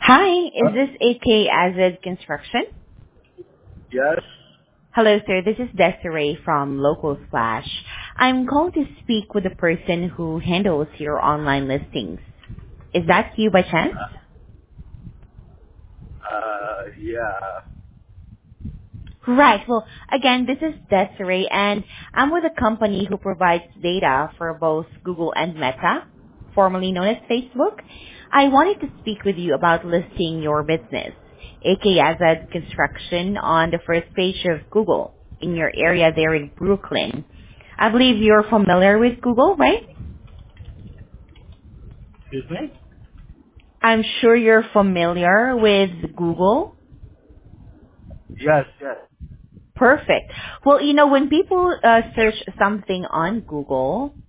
Hi, is Huh? this AK Azad Construction? Yes. Hello, sir. This is Desiree from Local Splash. I'm calling to speak with the person who handles your online listings. Is that you by chance? Yeah. Right. Well, again, this is Desiree, and I'm with a company who provides data for both Google and Meta, formerly known as Facebook. I wanted to speak with you about listing your business, AK Azad Construction, on the first page of Google in your area there in Brooklyn. I believe you're familiar with Google, right? Excuse me? I'm sure you're familiar with Google. Yes, yes. Perfect. Well, when people search something on Google,